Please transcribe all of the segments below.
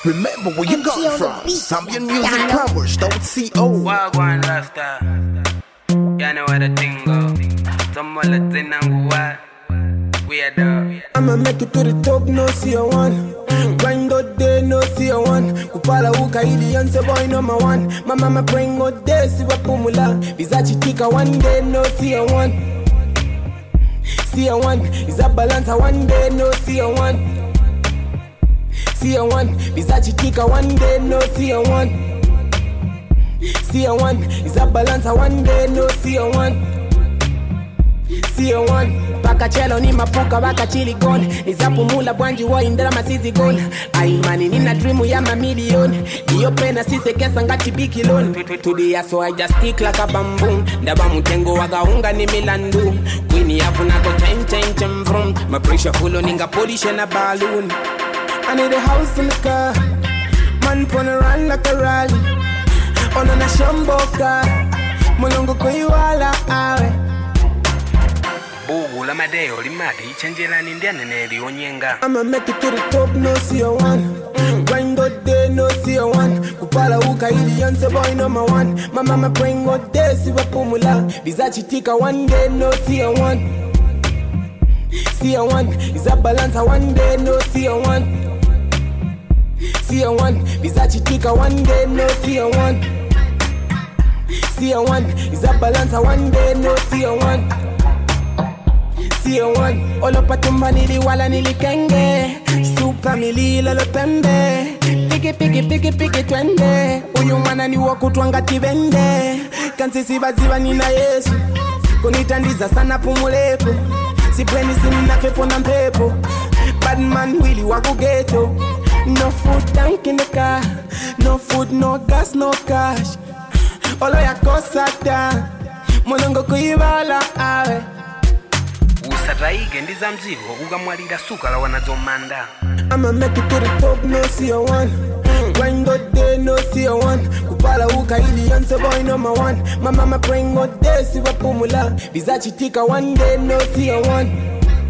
Remember where you come from. Zambian music powers, don't see old. Wagwan Rasta. You know where the thing go. Some of the thing and what. We are the. I'ma make it to the top, no see a one. Grind all day, no see a one. Kupala uka ili yanse boy number one. My mama praying all day, see what pumula. Vizachi tika one day, no see a one. See a one, is a balance one day, no see a one. See a one, Vizachi tika one day, no see a one. See a one, is a balance one day, no see a one. See a one, baka chelo ni mapuka baka chili gone. Nizapumula bwanji wa indra masizi gone. Aimani nina dreamu ya mamilioni. Diyo pena sise kesa ngati biki loan. Today so I just stick like a bamboo. Ndaba mutengo wagaunga ni milandu. Queenie yafu na go chain vroom. My pressure full on inga polish and a balloon. I need a house in the car. Man pon around like a rally. Ono na shamboka. Mulongo kuiwala awe. Bugu la madeo limadi ichenjela nindiane neli onyenga. I'ma make it to the top, no see a one. Grind all day, no see a one. Kupala uka ili yanse boy number one. My mama praying all day, see what pumula. Vizachi tika one day, no see a one. See a one, is a balance one day, no see a one. See a one, Vizachi tika one day, no see a one. See a one, is a balance one day, no see a one. See a one, olo patumba nili wala nili kenge. Super mili lolo pembe. Piki twende. Uyu mwana ni wakutwanga tibende. Kansi baziba nina Yesu. Kunitandiza sana pumulepo. Sipeni sina pepo na mpepo. Bad man wili wako ghetto. No food tank in the car. No food, no gas, no cash. Olo ya kosata. Mulongo kuibala awe. Usataige ndiza mzigo ugamwalira suka la wanazomanda. I'ma make it to the top, no see a one. Grind all day, no see a one. Kupala uka ili yanse boy number one. My mama praying all day, see what pumula. Vizachi tika one day, no see a one.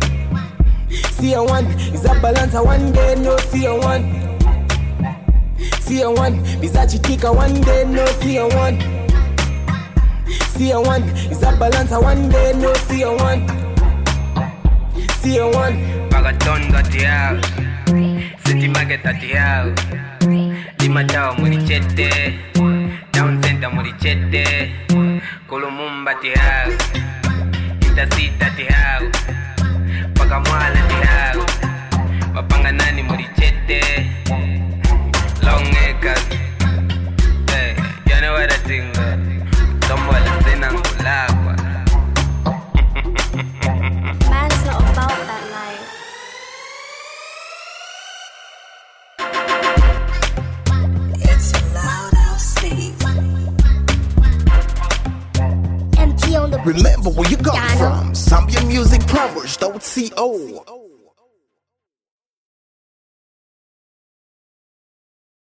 See a one, is a balance one day, no see a one. See a one, Vizachi tika one day, no see a one. See a one, is a balance one day, no see a one. See a one. Pagaton got the house. City market at the house. Lima Town Murichete. Down Center Murichete. Kolumumba the house. Intercity at the house. Pagamwala the house. Mapanganani Murichete. Long acres. Hey, you know what I think? Somebody say Nangulagwa. Man's not about that life. It's loud, I'll see. MT on the Remember where you come from. Zambian music powers, don't see old.